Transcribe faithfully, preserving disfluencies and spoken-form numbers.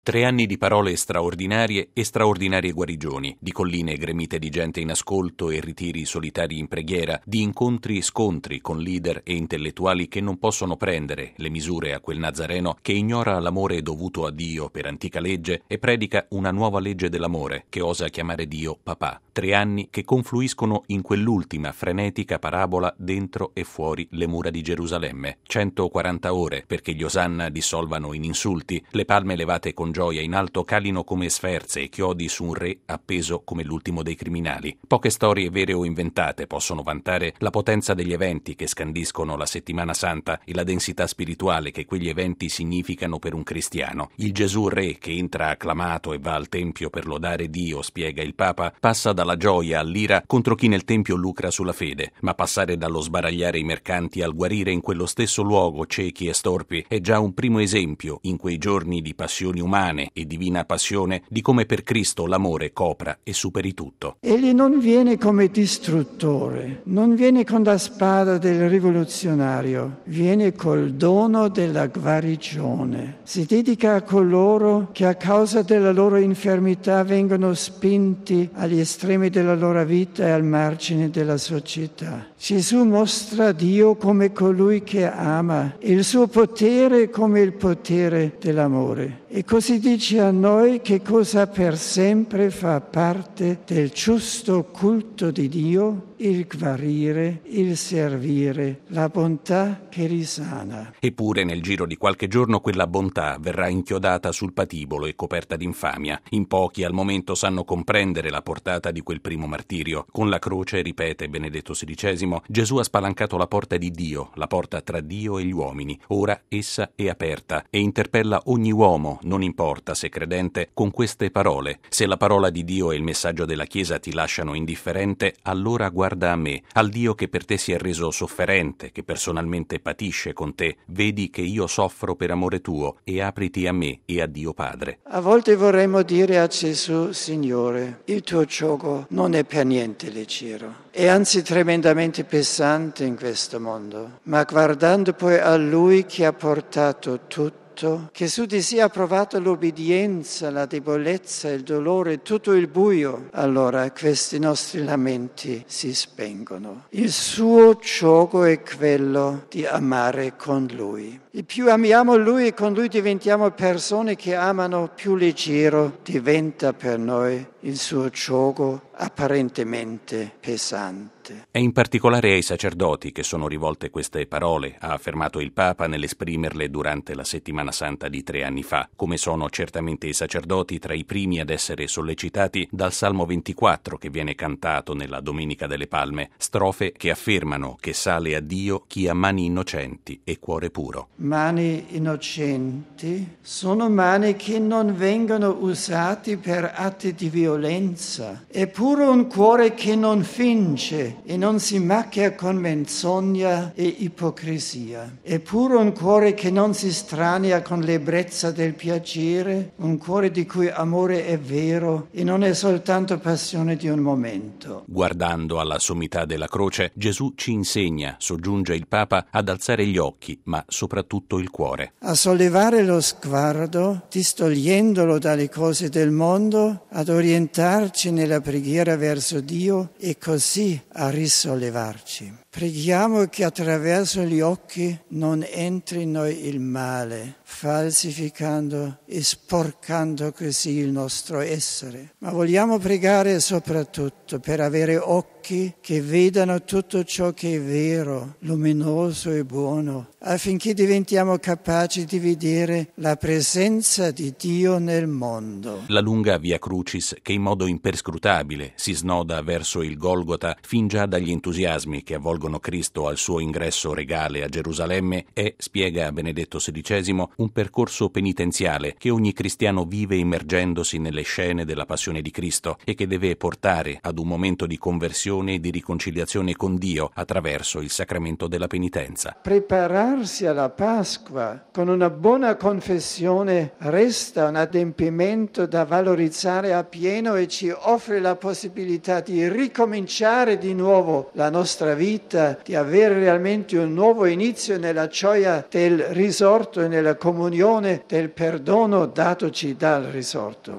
Tre anni di parole straordinarie e straordinarie guarigioni, di colline gremite di gente in ascolto e ritiri solitari in preghiera, di incontri e scontri con leader e intellettuali che non possono prendere le misure a quel Nazareno che ignora l'amore dovuto a Dio per antica legge e predica una nuova legge dell'amore che osa chiamare Dio papà. Tre anni che confluiscono in quell'ultima frenetica parabola dentro e fuori le mura di Gerusalemme. centoquaranta ore perché gli osanna dissolvano in insulti, le palme levate con gioia in alto calino come sferze e chiodi su un re appeso come l'ultimo dei criminali. Poche storie vere o inventate possono vantare la potenza degli eventi che scandiscono la settimana santa e la densità spirituale che quegli eventi significano per un cristiano. Il Gesù re che entra acclamato e va al tempio per lodare Dio, spiega il Papa, passa dalla gioia all'ira contro chi nel tempio lucra sulla fede, ma passare dallo sbaragliare i mercanti al guarire in quello stesso luogo ciechi e storpi è già un primo esempio in quei giorni di passioni umane e divina passione di come per Cristo l'amore copra e superi tutto. Egli non viene come distruttore, non viene con la spada del rivoluzionario, viene col dono della guarigione. Si dedica a coloro che a causa della loro infermità vengono spinti agli estremi della loro vita e al margine della società. Gesù mostra Dio come colui che ama, il suo potere come il potere dell'amore. E così dice a noi che cosa per sempre fa parte del giusto culto di Dio, il guarire, il servire, la bontà che risana. Eppure nel giro di qualche giorno quella bontà verrà inchiodata sul patibolo e coperta d'infamia. In pochi al momento sanno comprendere la portata di quel primo martirio. Con la croce, ripete Benedetto sedicesimo, Gesù ha spalancato la porta di Dio, la porta tra Dio e gli uomini. Ora essa è aperta e interpella ogni uomo, non importa se credente, con queste parole. Se la parola di Dio e il messaggio della Chiesa ti lasciano indifferente, allora guarda a me, al Dio che per te si è reso sofferente, che personalmente patisce con te. Vedi che io soffro per amore tuo e apriti a me e a Dio Padre. A volte vorremmo dire a Gesù, Signore, il tuo gioco non è per niente leggero. È anzi tremendamente pesante in questo mondo, ma guardando poi a Lui che ha portato tutto, che su di sé ha provato l'obbedienza, la debolezza, il dolore, tutto il buio, allora questi nostri lamenti si spengono. Il suo gioco è quello di amare con Lui. E più amiamo Lui e con Lui diventiamo persone che amano, più leggero diventa per noi il suo gioco apparentemente pesante. È in particolare ai sacerdoti che sono rivolte queste parole, ha affermato il Papa nell'esprimerle durante la settimana santa di tre anni fa, come sono certamente i sacerdoti tra i primi ad essere sollecitati dal Salmo ventiquattro che viene cantato nella Domenica delle Palme, strofe che affermano che sale a Dio chi ha mani innocenti e cuore puro. Mani innocenti sono mani che non vengono usati per atti di violenza, è pure un cuore che non finge e non si macchia con menzogna e ipocrisia. È pure un cuore che non si strania con l'ebbrezza del piacere, un cuore di cui amore è vero e non è soltanto passione di un momento. Guardando alla sommità della croce, Gesù ci insegna, soggiunge il Papa, ad alzare gli occhi, ma soprattutto il cuore. A sollevare lo sguardo, distogliendolo dalle cose del mondo, ad orientarci nella preghiera verso Dio e così a risollevarci. Preghiamo che attraverso gli occhi non entri in noi il male, falsificando e sporcando così il nostro essere. Ma vogliamo pregare soprattutto per avere occhi che vedano tutto ciò che è vero, luminoso e buono, affinché diventiamo capaci di vedere la presenza di Dio nel mondo. La lunga Via Crucis, che in modo imperscrutabile si snoda verso il Golgota fin già dagli entusiasmi che avvolgono Cristo al suo ingresso regale a Gerusalemme, è, spiega Benedetto sedicesimo, un percorso penitenziale che ogni cristiano vive immergendosi nelle scene della passione di Cristo e che deve portare ad un momento di conversione e di riconciliazione con Dio attraverso il sacramento della penitenza. Prepararsi alla Pasqua con una buona confessione resta un adempimento da valorizzare appieno e ci offre la possibilità di ricominciare di nuovo la nostra vita vita, di avere realmente un nuovo inizio nella gioia del risorto e nella comunione del perdono datoci dal risorto.